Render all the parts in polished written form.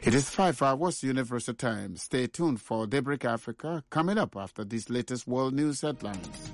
It is 5 hours Universal Time. Stay tuned for Daybreak Africa coming up after these latest world news headlines.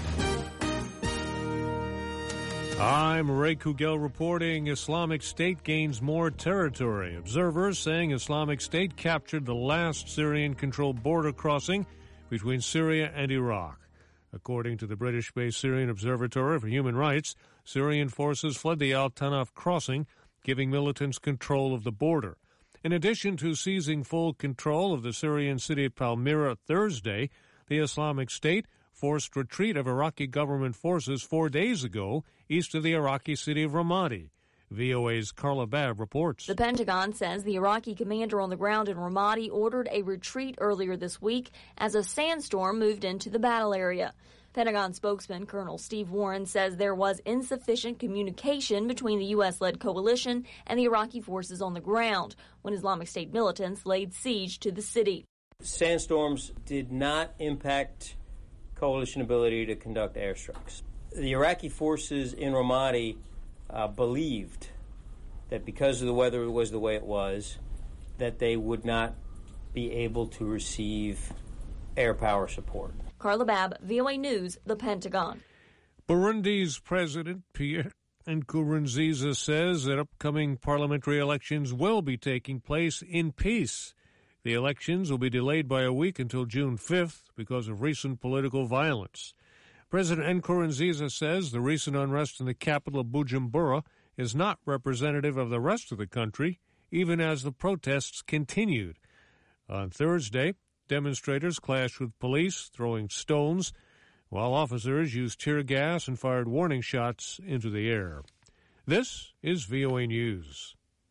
I'm Ray Kugel reporting Islamic State gains more territory. Observers saying Islamic State captured the last Syrian-controlled border crossing between Syria and Iraq. According to the British-based Syrian Observatory for Human Rights, Syrian forces fled the Al-Tanaf crossing, giving militants control of the border. In addition to seizing full control of the Syrian city of Palmyra Thursday, the Islamic State forced retreat of Iraqi government forces 4 days ago east of the Iraqi city of Ramadi. VOA's Carla Babb reports. The Pentagon says the Iraqi commander on the ground in Ramadi ordered a retreat earlier this week as a sandstorm moved into the battle area. Pentagon spokesman Colonel Steve Warren says there was insufficient communication between the U.S.-led coalition and the Iraqi forces on the ground when Islamic State militants laid siege to the city. Sandstorms did not impact coalition ability to conduct airstrikes. The Iraqi forces in Ramadi believed that because of the weather was the way it was, that they would not be able to receive air power support. Carla Babb, VOA News, the Pentagon. Burundi's President Pierre Nkurunziza says that upcoming parliamentary elections will be taking place in peace. The elections will be delayed by a week until June 5th because of recent political violence. President Nkurunziza says the recent unrest in the capital of Bujumbura is not representative of the rest of the country, even as the protests continued. On Thursday, demonstrators clashed with police, throwing stones, while officers used tear gas and fired warning shots into the air. This is VOA News.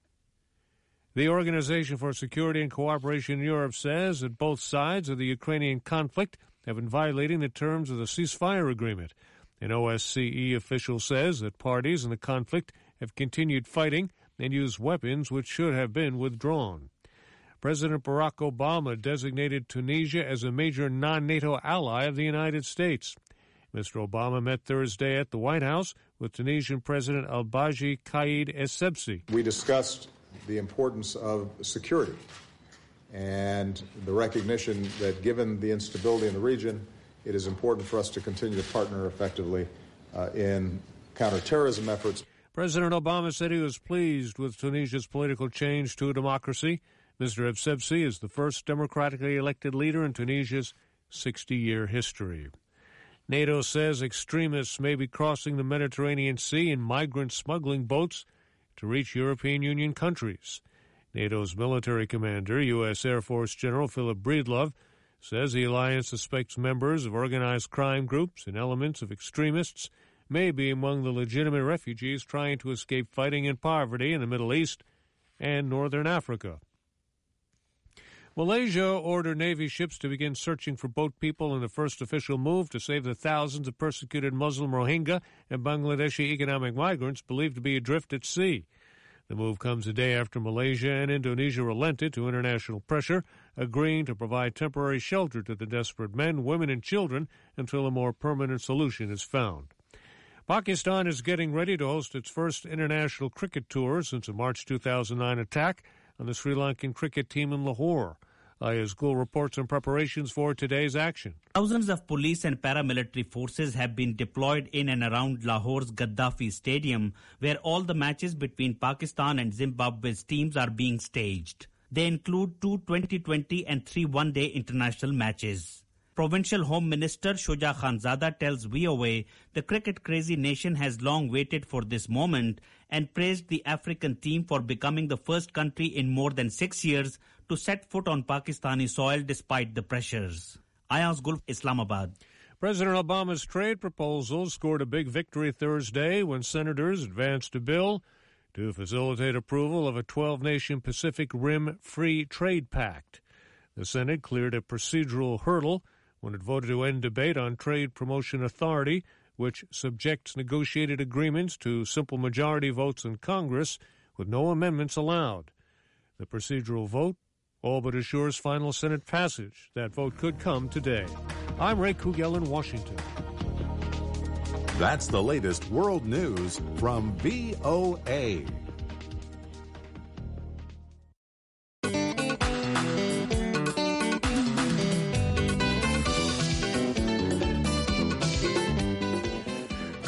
The Organization for Security and Cooperation in Europe says that both sides of the Ukrainian conflict have been violating the terms of the ceasefire agreement. An OSCE official says that parties in the conflict have continued fighting and used weapons which should have been withdrawn. President Barack Obama designated Tunisia as a major non-NATO ally of the United States. Mr. Obama met Thursday at the White House with Tunisian President Al-Baji Qaid Essebsi. We discussed the importance of security and the recognition that given the instability in the region, it is important for us to continue to partner effectively in counterterrorism efforts. President Obama said he was pleased with Tunisia's political change to a democracy. Mr. Essebsi is the first democratically elected leader in Tunisia's 60-year history. NATO says extremists may be crossing the Mediterranean Sea in migrant smuggling boats to reach European Union countries. NATO's military commander, U.S. Air Force General Philip Breedlove, says the alliance suspects members of organized crime groups and elements of extremists may be among the legitimate refugees trying to escape fighting and poverty in the Middle East and Northern Africa. Malaysia ordered Navy ships to begin searching for boat people in the first official move to save the thousands of persecuted Muslim Rohingya and Bangladeshi economic migrants believed to be adrift at sea. The move comes a day after Malaysia and Indonesia relented to international pressure, agreeing to provide temporary shelter to the desperate men, women, and children until a more permanent solution is found. Pakistan is getting ready to host its first international cricket tour since a March 2009 attack on the Sri Lankan cricket team in Lahore. Aya's Gul reports on preparations for today's action. Thousands of police and paramilitary forces have been deployed in and around Lahore's Gaddafi Stadium, where all the matches between Pakistan and Zimbabwe's teams are being staged. They include 2 T20 and 3 one-day international matches. Provincial Home Minister Shuja Khanzada tells VOA the cricket-crazy nation has long waited for this moment and praised the African team for becoming the first country in more than 6 years to set foot on Pakistani soil despite the pressures. Ayaz Gul, Islamabad. President Obama's trade proposal scored a big victory Thursday when senators advanced a bill to facilitate approval of a 12-nation Pacific Rim Free Trade Pact. The Senate cleared a procedural hurdle when it voted to end debate on Trade Promotion Authority, which subjects negotiated agreements to simple majority votes in Congress with no amendments allowed. The procedural vote all but assures final Senate passage. That vote could come today. I'm Ray Kugel in Washington. That's the latest world news from VOA.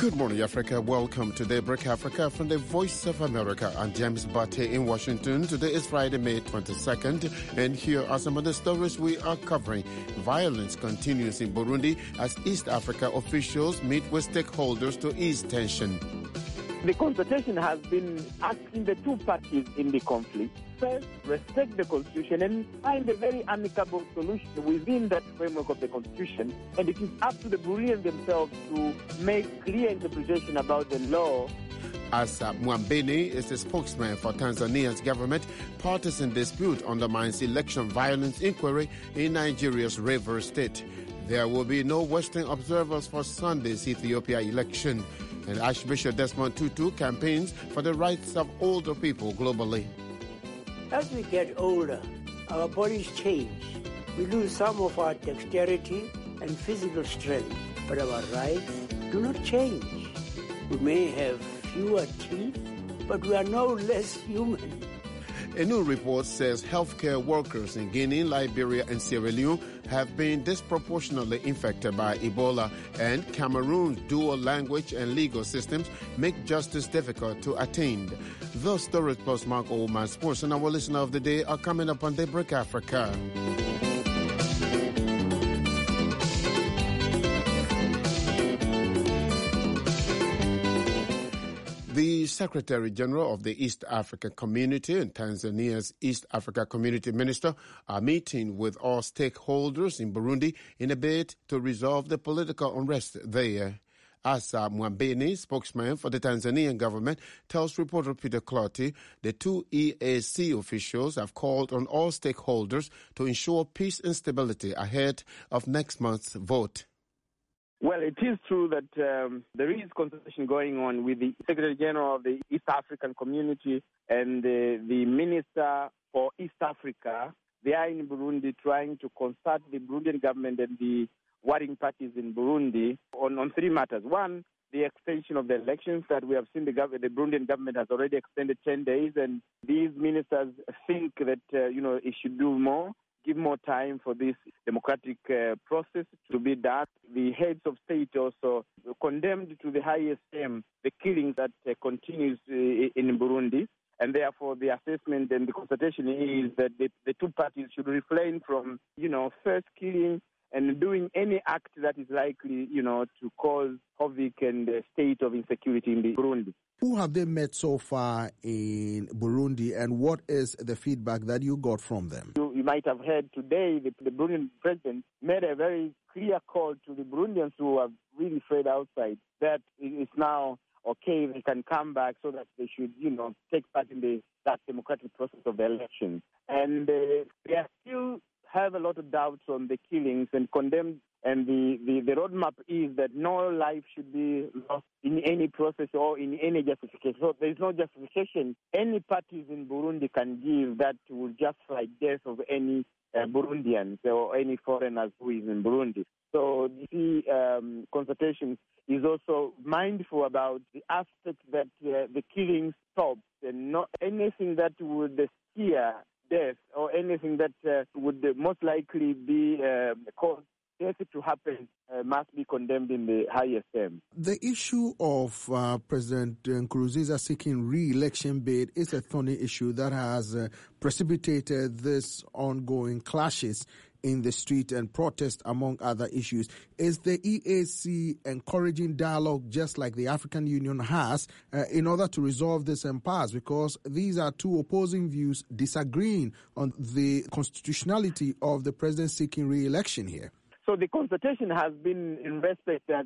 Good morning, Africa. Welcome to Daybreak Africa from the Voice of America. I'm James Bate in Washington. Today is Friday, May 22nd, and here are some of the stories we are covering. Violence continues in Burundi as East Africa officials meet with stakeholders to ease tension. The consultation has been asking the two parties in the conflict first respect the constitution and find a very amicable solution within that framework of the constitution. And it is up to the Burundians themselves to make clear interpretation about the law. Asa Mwambene is the spokesman for Tanzania's government. Partisan dispute undermines election violence inquiry in Nigeria's Rivers State. There will be no Western observers for Sunday's Ethiopia election. And Archbishop Desmond Tutu campaigns for the rights of older people globally. As we get older, our bodies change. We lose some of our dexterity and physical strength, but our rights do not change. We may have fewer teeth, but we are no less human. A new report says healthcare workers in Guinea, Liberia, and Sierra Leone have been disproportionately infected by Ebola, and Cameroon's dual language and legal systems make justice difficult to attain. Those stories plus Mark Oldman Sports and our listener of the day are coming up on Daybreak Africa. The Secretary General of the East African Community and Tanzania's East Africa Community Minister are meeting with all stakeholders in Burundi in a bid to resolve the political unrest there. Asa Mwambene, spokesman for the Tanzanian government, tells reporter Peter Clottey the two EAC officials have called on all stakeholders to ensure peace and stability ahead of next month's vote. Well, it is true that there is consultation going on with the Secretary General of the East African Community and the Minister for East Africa. They are in Burundi trying to consult the Burundian government and the warring parties in Burundi on three matters. One, the extension of the elections that we have seen the Burundian government has already extended 10 days, and these ministers think that, it should do more. Give more time for this democratic process to be done. The heads of state also condemned to the highest aim the killings that continues in Burundi, and therefore the assessment and the consultation is that the two parties should refrain from, first killing and doing any act that is likely, to cause havoc and a state of insecurity in Burundi. Who have they met so far in Burundi, and what is the feedback that you got from them? You might have heard today the Burundian president made a very clear call to the Burundians who are really afraid outside that it's now okay, they can come back so that they should, take part in that democratic process of the elections. And they still have a lot of doubts on the killings and condemn. And the roadmap is that no life should be lost in any process or in any justification. So there is no justification any parties in Burundi can give that will justify death of any Burundians or any foreigners who is in Burundi. So the consultation is also mindful about the aspect that the killing stops and not anything that would steer death or anything that would most likely be caused death to happen must be condemned in the highest term. The issue of President Nkurunziza seeking re-election bid is a thorny issue that has precipitated this ongoing clashes in the street and protest, among other issues. Is the EAC encouraging dialogue just like the African Union has in order to resolve this impasse? Because these are two opposing views disagreeing on the constitutionality of the president seeking re-election here. So the consultation has been in respect that,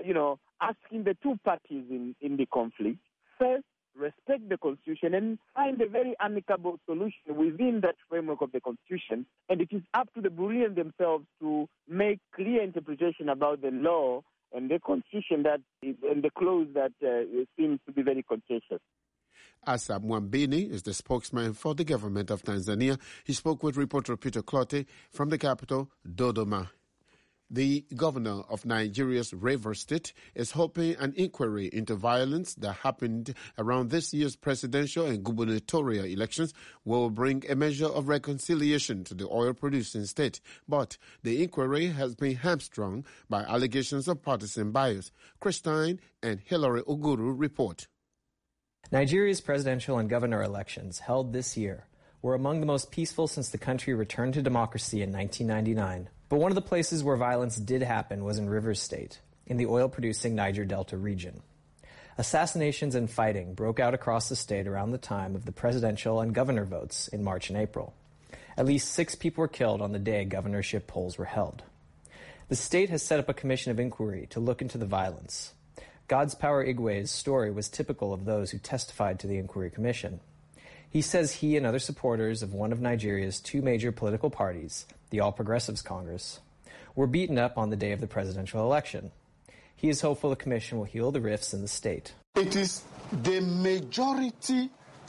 asking the two parties in the conflict, first, respect the Constitution and find a very amicable solution within that framework of the Constitution. And it is up to the Burundians themselves to make clear interpretation about the law and the Constitution and the clause that seems to be very contentious. Asa Mwambene is the spokesman for the government of Tanzania. He spoke with reporter Peter Clottey from the capital, Dodoma. The governor of Nigeria's Rivers State is hoping an inquiry into violence that happened around this year's presidential and gubernatorial elections will bring a measure of reconciliation to the oil-producing state. But the inquiry has been hamstrung by allegations of partisan bias. Christine and Hilary Oguru report. Nigeria's presidential and governor elections held this year were among the most peaceful since the country returned to democracy in 1999. But one of the places where violence did happen was in Rivers State, in the oil-producing Niger Delta region. Assassinations and fighting broke out across the state around the time of the presidential and governor votes in March and April. At least 6 people were killed on the day governorship polls were held. The state has set up a commission of inquiry to look into the violence. God's Power Igwe's story was typical of those who testified to the inquiry commission. He says he and other supporters of one of Nigeria's 2 major political parties, the All Progressives Congress, were beaten up on the day of the presidential election. He is hopeful the commission will heal the rifts in the state. It is the majority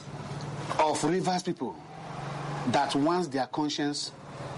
of Rivers people that wants their conscience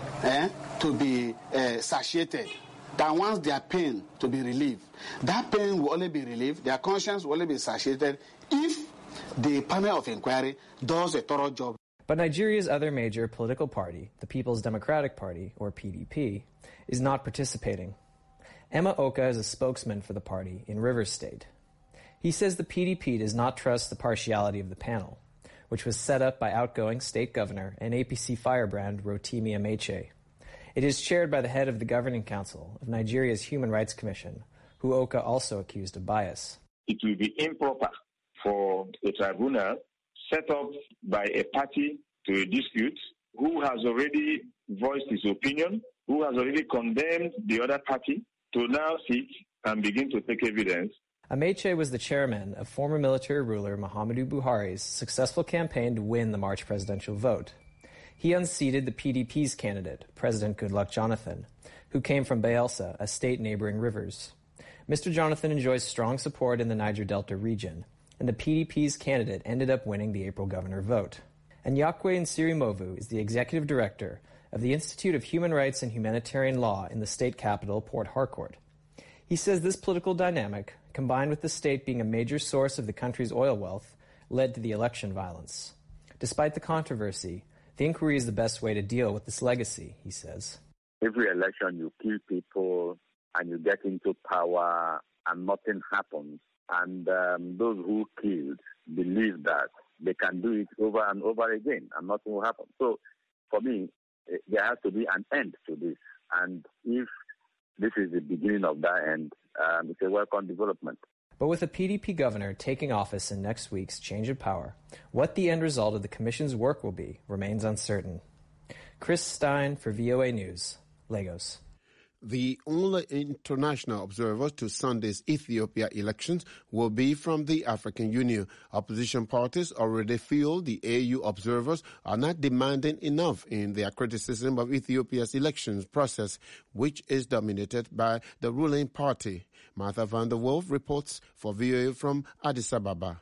to be satiated, that wants their pain to be relieved. That pain will only be relieved, their conscience will only be satiated if the panel of inquiry does a thorough job. But Nigeria's other major political party, the People's Democratic Party, or PDP, is not participating. Emma Oka is a spokesman for the party in Rivers State. He says the PDP does not trust the partiality of the panel, which was set up by outgoing state governor and APC firebrand Rotimi Ameche. It is chaired by the head of the Governing Council of Nigeria's Human Rights Commission, who Oka also accused of bias. It will be improper for a tribunal set up by a party to a dispute who has already voiced his opinion, who has already condemned the other party, to now sit and begin to take evidence. Ameche was the chairman of former military ruler Muhammadu Buhari's successful campaign to win the March presidential vote. He unseated the PDP's candidate, President Goodluck Jonathan, who came from Bayelsa, a state neighboring Rivers. Mr. Jonathan enjoys strong support in the Niger Delta region, and the PDP's candidate ended up winning the April governor vote. And Nyakwe Nsirimovu is the executive director of the Institute of Human Rights and Humanitarian Law in the state capital, Port Harcourt. He says this political dynamic, combined with the state being a major source of the country's oil wealth, led to the election violence. Despite the controversy, the inquiry is the best way to deal with this legacy, he says. Every election you kill people and you get into power and nothing happens. And those who killed believe that they can do it over and over again and nothing will happen. So for me, there has to be an end to this. And if this is the beginning of that end, it's a welcome development. But with the PDP governor taking office in next week's change of power, what the end result of the commission's work will be remains uncertain. Chris Stein for VOA News, Lagos. The only international observers to Sunday's Ethiopia elections will be from the African Union. Opposition parties already feel the AU observers are not demanding enough in their criticism of Ethiopia's elections process, which is dominated by the ruling party. Martha van der Wolf reports for VOA from Addis Ababa.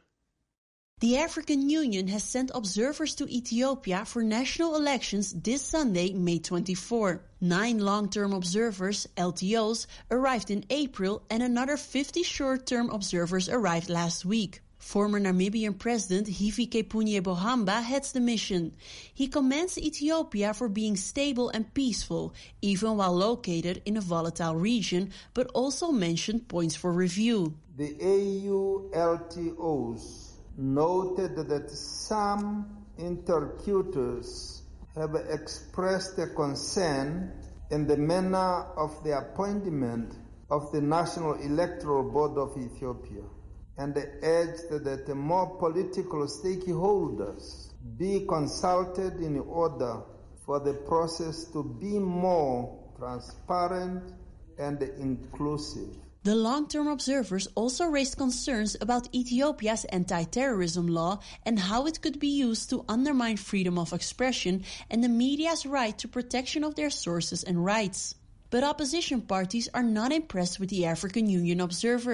The African Union has sent observers to Ethiopia for national elections this Sunday, May 24. 9 long-term observers, LTOs, arrived in April and another 50 short-term observers arrived last week. Former Namibian President Hifikepunye Pohamba heads the mission. He commends Ethiopia for being stable and peaceful, even while located in a volatile region, but also mentioned points for review. The AU LTOs noted that some interlocutors have expressed a concern in the manner of the appointment of the National Electoral Board of Ethiopia, and urged that more political stakeholders be consulted in order for the process to be more transparent and inclusive. The long-term observers also raised concerns about Ethiopia's anti-terrorism law and how it could be used to undermine freedom of expression and the media's right to protection of their sources and rights. But opposition parties are not impressed with the African Union observers.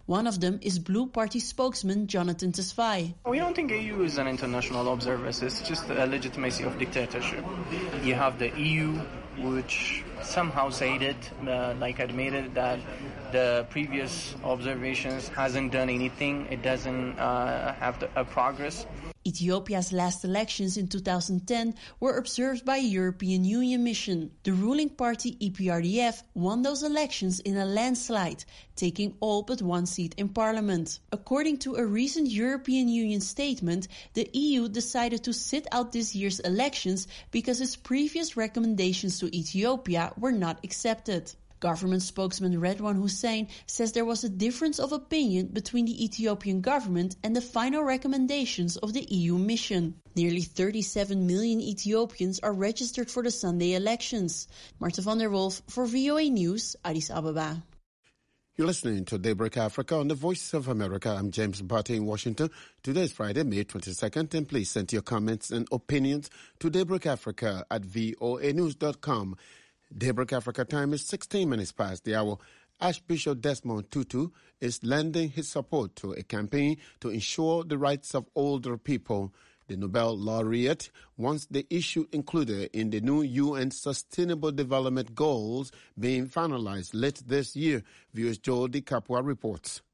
One of them is Blue Party spokesman Jonathan Tesfaye. We don't think EU is an international observer. It's just a legitimacy of dictatorship. You have the EU, which somehow said admitted that the previous observations hasn't done anything. It doesn't have a progress. Ethiopia's last elections in 2010 were observed by a European Union mission. The ruling party EPRDF won those elections in a landslide, taking all but one seat in parliament. According to a recent European Union statement, the EU decided to sit out this year's elections because its previous recommendations to Ethiopia were not accepted. Government spokesman Redwan Hussein says there was a difference of opinion between the Ethiopian government and the final recommendations of the EU mission. Nearly 37 million Ethiopians are registered for the Sunday elections. Marta van der Wolf for VOA News, Addis Ababa. You're listening to Daybreak Africa on the Voice of America. I'm James Barty in Washington. Today is Friday, May 22nd, and please send your comments and opinions to Daybreak Africa at voanews.com. Daybreak Africa time is 16 minutes past the hour. Archbishop Desmond Tutu is lending his support to a campaign to ensure the rights of older people. The Nobel laureate wants the issue included in the new UN Sustainable Development Goals being finalized late this year. Viewers Joe DiCapua reports.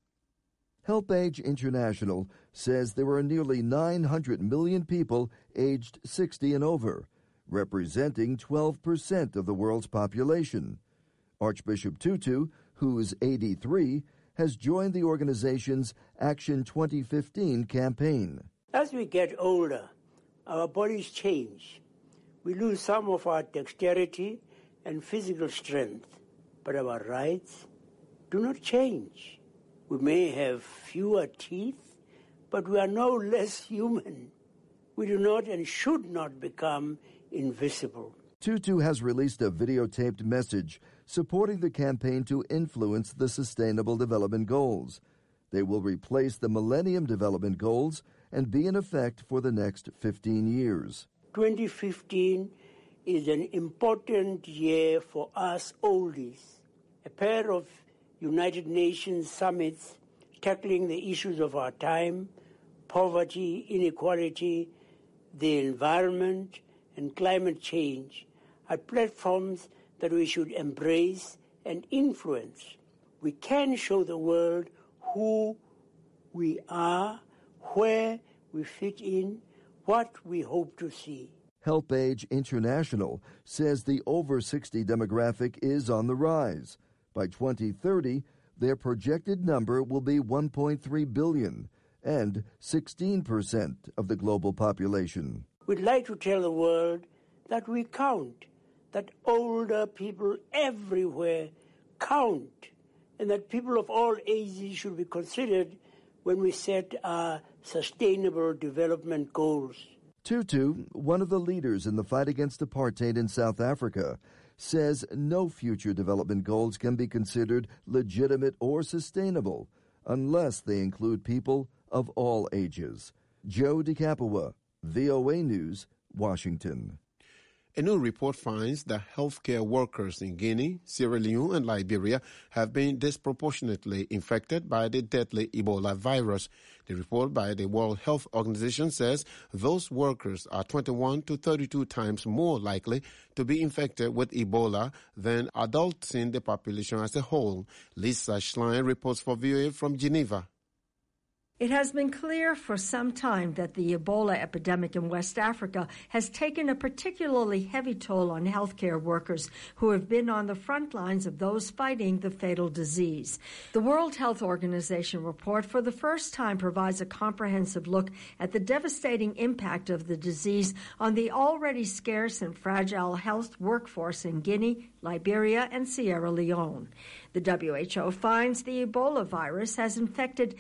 HelpAge International says there are nearly 900 million people aged 60 and over, representing 12% of the world's population. Archbishop Tutu, who's 83, has joined the organization's Action 2015 campaign. As we get older, our bodies change. We lose some of our dexterity and physical strength, but our rights do not change. We may have fewer teeth, but we are no less human. We do not and should not become invisible. Tutu has released a videotaped message supporting the campaign to influence the Sustainable Development Goals. They will replace the Millennium Development Goals and be in effect for the next 15 years. 2015 is an important year for us oldies. A pair of United Nations summits tackling the issues of our time, poverty, inequality, the environment, and climate change are platforms that we should embrace and influence. We can show the world who we are, where we fit in, what we hope to see. HelpAge International says the over 60 demographic is on the rise. By 2030, their projected number will be 1.3 billion and 16% of the global population. We'd like to tell the world that we count, that older people everywhere count, and that people of all ages should be considered when we set our sustainable development goals. Tutu, one of the leaders in the fight against apartheid in South Africa, says no future development goals can be considered legitimate or sustainable unless they include people of all ages. Joe DiCapua, VOA News, Washington. A new report finds that healthcare workers in Guinea, Sierra Leone, and Liberia have been disproportionately infected by the deadly Ebola virus. The report by the World Health Organization says those workers are 21 to 32 times more likely to be infected with Ebola than adults in the population as a whole. Lisa Schlein reports for VOA from Geneva. It has been clear for some time that the Ebola epidemic in West Africa has taken a particularly heavy toll on healthcare workers who have been on the front lines of those fighting the fatal disease. The World Health Organization report for the first time provides a comprehensive look at the devastating impact of the disease on the already scarce and fragile health workforce in Guinea, Liberia, and Sierra Leone. The WHO finds the Ebola virus has infected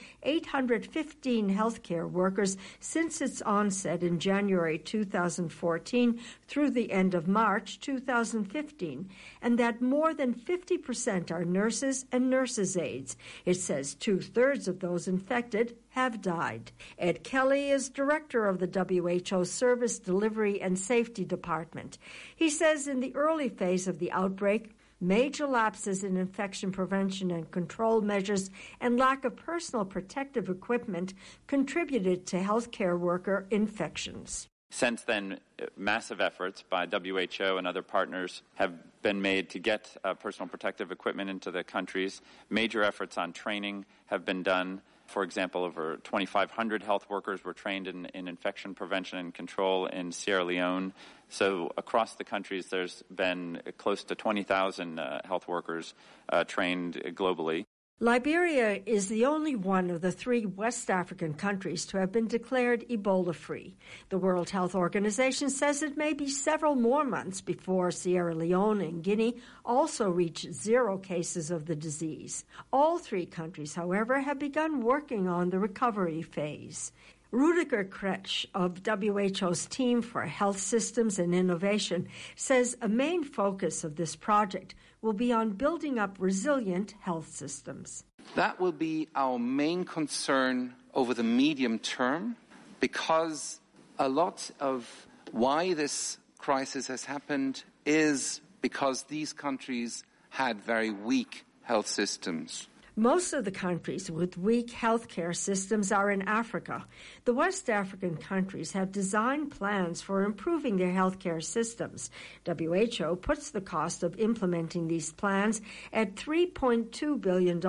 815 healthcare workers since its onset in January 2014 through the end of March 2015, and that more than 50% are nurses and nurses' aides. It says 2/3 of those infected have died. Ed Kelly is director of the WHO Service Delivery and Safety Department. He says in the early phase of the outbreak, Major lapses in infection prevention and control measures and lack of personal protective equipment contributed to healthcare worker infections. Since then, massive efforts by WHO and other partners have been made to get personal protective equipment into the countries. Major efforts on training have been done. For example, over 2,500 health workers were trained in infection prevention and control in Sierra Leone. So across the countries, there's been close to 20,000 health workers trained globally. Liberia is the only one of the 3 West African countries to have been declared Ebola-free. The World Health Organization says it may be several more months before Sierra Leone and Guinea also reach 0 cases of the disease. All 3 countries, however, have begun working on the recovery phase. Rudiger Kretsch of WHO's Team for Health Systems and Innovation says a main focus of this project will be on building up resilient health systems. That will be our main concern over the medium term, because a lot of why this crisis has happened is because these countries had very weak health systems. Most of the countries with weak healthcare systems are in Africa. The West African countries have designed plans for improving their healthcare systems. WHO puts the cost of implementing these plans at $3.2 billion.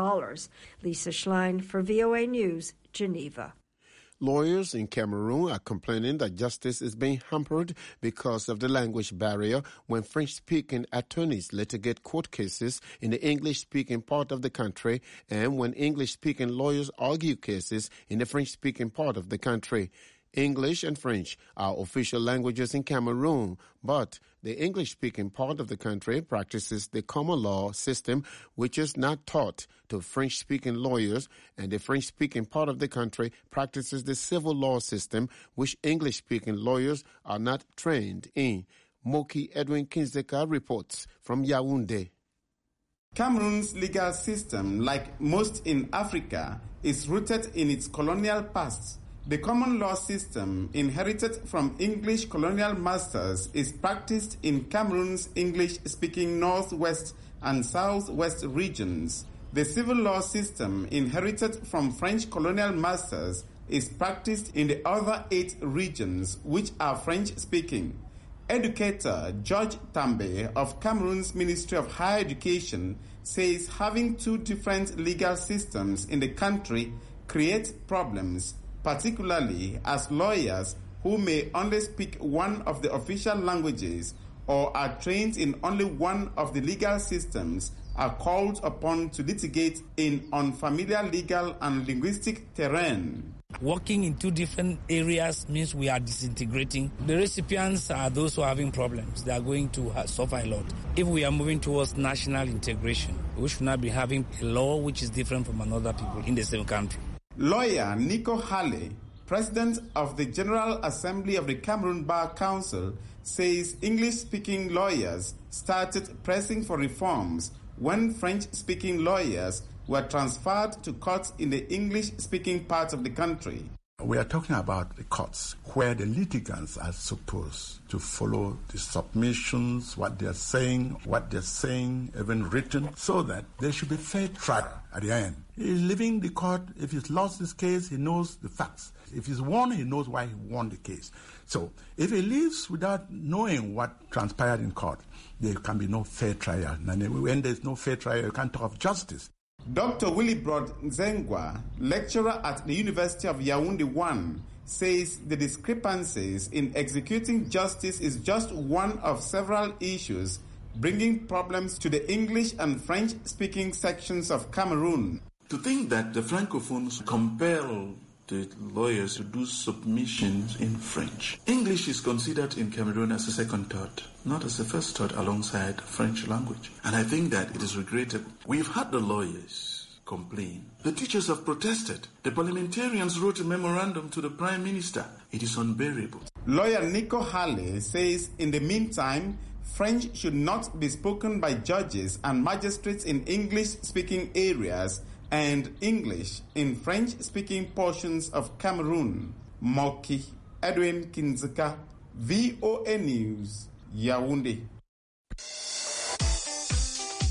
Lisa Schlein for VOA News, Geneva. Lawyers in Cameroon are complaining that justice is being hampered because of the language barrier when French-speaking attorneys litigate court cases in the English-speaking part of the country and when English-speaking lawyers argue cases in the French-speaking part of the country. English and French are official languages in Cameroon, but the English-speaking part of the country practices the common law system, which is not taught to French-speaking lawyers, and the French-speaking part of the country practices the civil law system, which English-speaking lawyers are not trained in. Moki Edwin Kinzeka reports from Yaoundé. Cameroon's legal system, like most in Africa, is rooted in its colonial past. The common law system, inherited from English colonial masters, is practiced in Cameroon's English-speaking northwest and southwest regions. The civil law system, inherited from French colonial masters, is practiced in the other 8 regions, which are French-speaking. Educator George Tambe of Cameroon's Ministry of Higher Education says having 2 different legal systems in the country creates problems, particularly as lawyers who may only speak one of the official languages or are trained in only one of the legal systems are called upon to litigate in unfamiliar legal and linguistic terrain. Working in 2 different areas means we are disintegrating. The recipients are those who are having problems. They are going to suffer a lot. If we are moving towards national integration, we should not be having a law which is different from another people in the same country. Lawyer Nico Hale, president of the General Assembly of the Cameroon Bar Council, says English-speaking lawyers started pressing for reforms when French-speaking lawyers were transferred to courts in the English-speaking part of the country. We are talking about the courts where the litigants are supposed to follow the submissions, what they're saying, even written, so that there should be fair trial at the end. He's leaving the court. If he's lost his case, he knows the facts. If he's won, he knows why he won the case. So if he leaves without knowing what transpired in court, there can be no fair trial. And when there's no fair trial, you can't talk of justice. Dr. Willibrod Nzengwa, lecturer at the University of Yaoundé 1, says the discrepancies in executing justice is just one of several issues bringing problems to the English and French-speaking sections of Cameroon. To think that the Francophones compel the lawyers to do submissions in French. English is considered in Cameroon as a second thought, not as a first thought alongside French language. And I think that it is regrettable. We've had the lawyers complain. The teachers have protested. The parliamentarians wrote a memorandum to the Prime Minister. It is unbearable. Lawyer Nico Hale says in the meantime, French should not be spoken by judges and magistrates in English-speaking areas and English in French-speaking portions of Cameroon. Moki Edwin Kinzeka, VOA News, Yaoundé.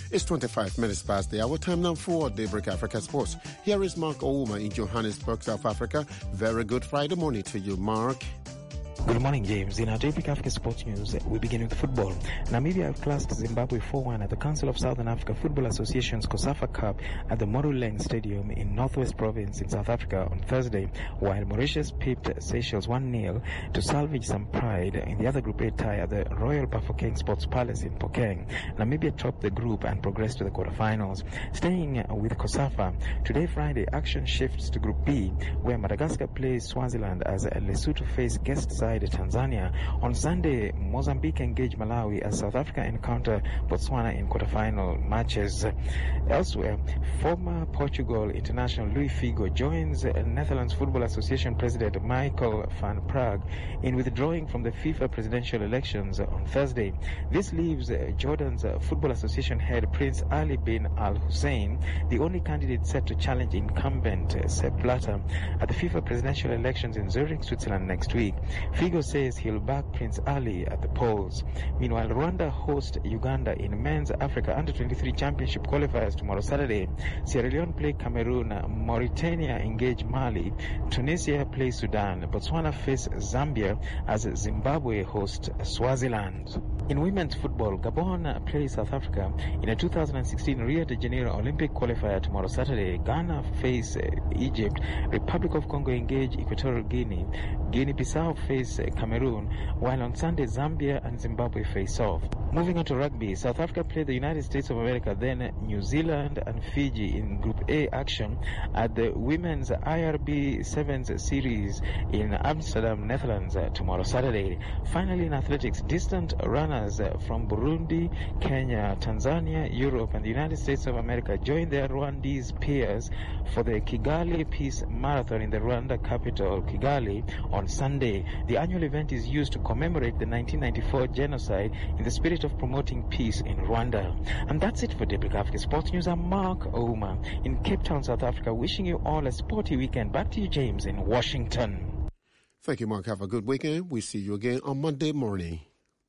It's 25 minutes past the hour. Time now for Daybreak Africa Sports. Here is Mark Ouma in Johannesburg, South Africa. Very good Friday morning to you, Mark. Good morning, James. In our Daybreak Africa Sports News, we begin with football. Namibia have classed Zimbabwe 4-1 at the Council of Southern Africa Football Association's COSAFA Cup at the Moruleng Stadium in Northwest Province in South Africa on Thursday, while Mauritius pipped Seychelles 1-0 to salvage some pride in the other Group A tie at the Royal Bafokeng Sports Palace in Phokeng. Namibia topped the group and progressed to the quarterfinals. Staying with COSAFA, today Friday, action shifts to Group B, where Madagascar plays Swaziland as Lesotho face guest side Tanzania. On Sunday, Mozambique engage Malawi as South Africa encounter Botswana in quarterfinal matches. Elsewhere, former Portugal international Luis Figo joins Netherlands Football Association President Michael van Praag in withdrawing from the FIFA presidential elections on Thursday. This leaves Jordan's Football Association head Prince Ali bin Al Hussein the only candidate set to challenge incumbent Sepp Blatter at the FIFA presidential elections in Zurich, Switzerland next week. Figo says he'll back Prince Ali at the polls. Meanwhile, Rwanda host Uganda in men's Africa Under-23 Championship qualifiers tomorrow Saturday. Sierra Leone play Cameroon, Mauritania engage Mali, Tunisia play Sudan, Botswana face Zambia as Zimbabwe host Swaziland. In women's football, Gabon plays South Africa in a 2016 Rio de Janeiro Olympic qualifier tomorrow Saturday. Ghana face Egypt, Republic of Congo engage Equatorial Guinea, Guinea-Bissau face Cameroon, while on Sunday Zambia and Zimbabwe face off. Moving on to rugby, South Africa play the United States of America, then New Zealand and Fiji in Group A action at the Women's IRB Sevens Series in Amsterdam, Netherlands tomorrow Saturday. Finally, in athletics, distant runners from Burundi, Kenya, Tanzania, Europe and the United States of America join their Rwandese peers for the Kigali Peace Marathon in the Rwanda capital, Kigali, on Sunday. The annual event is used to commemorate the 1994 genocide in the spirit of promoting peace in Rwanda. And that's it for Daybreak Africa Sports News. I'm Mark Ouma in Cape Town, South Africa, wishing you all a sporty weekend. Back to you, James, in Washington. Thank you, Mark. Have a good weekend. We'll see you again on Monday morning.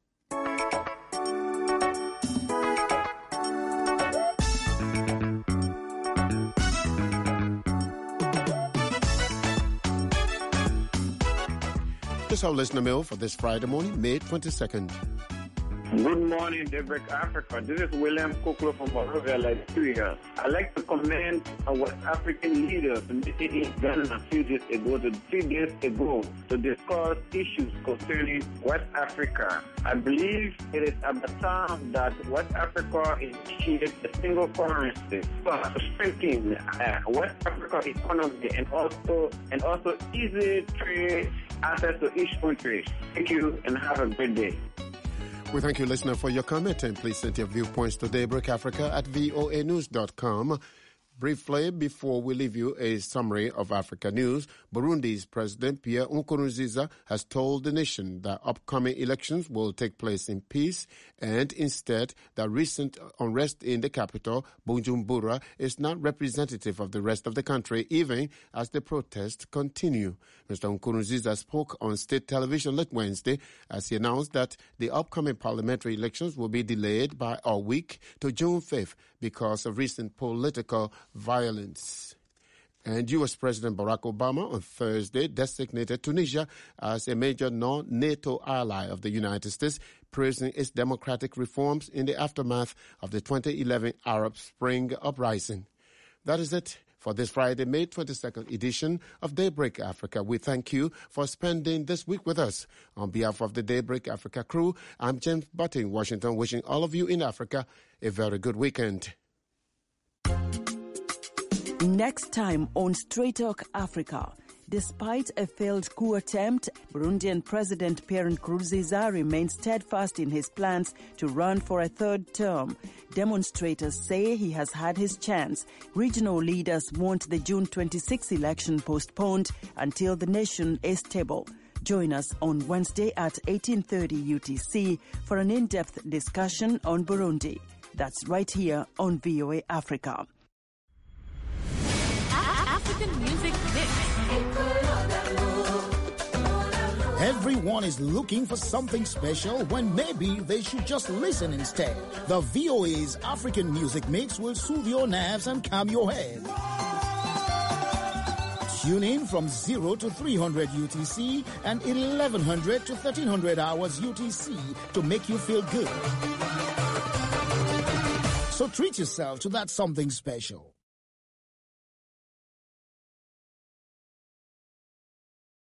This is our listener mail for this Friday morning, May 22nd. Good morning, Daybreak Africa. This is William Koklo from Monrovia, Liberia. I'd like to commend our West African leaders meeting in Ghana a few days ago to discuss issues concerning West Africa. I believe it is about time that West Africa initiates a single currency to strengthen West Africa economy and also easy trade access to each country. Thank you and have a great day. We thank you, listener, for your comment, and please send your viewpoints to Daybreak Africa at voanews.com. Briefly, before we leave you a summary of Africa news, Burundi's President Pierre Nkurunziza has told the nation that upcoming elections will take place in peace, and instead that recent unrest in the capital, Bujumbura, is not representative of the rest of the country, even as the protests continue. Mr. Nkurunziza spoke on state television late Wednesday as he announced that the upcoming parliamentary elections will be delayed by a week to June 5th because of recent political violence. And U.S. President Barack Obama on Thursday designated Tunisia as a major non-NATO ally of the United States, praising its democratic reforms in the aftermath of the 2011 Arab Spring uprising. That is it for this Friday, May 22nd edition of Daybreak Africa. We thank you for spending this week with us. On behalf of the Daybreak Africa crew, I'm James Butty in Washington, wishing all of you in Africa a very good weekend. Next time on Straight Talk Africa. Despite a failed coup attempt, Burundian President Pierre Nkurunziza remains steadfast in his plans to run for a third term. Demonstrators say he has had his chance. Regional leaders want the June 26 election postponed until the nation is stable. Join us on Wednesday at 18:30 UTC for an in-depth discussion on Burundi. That's right here on VOA Africa. African Music Mix. Every everyone is looking for something special when maybe they should just listen instead. The VOA's African Music Mix will soothe your nerves and calm your head. Tune in from 0 to 300 UTC and 1100 to 1300 hours UTC to make you feel good. So treat yourself to that something special.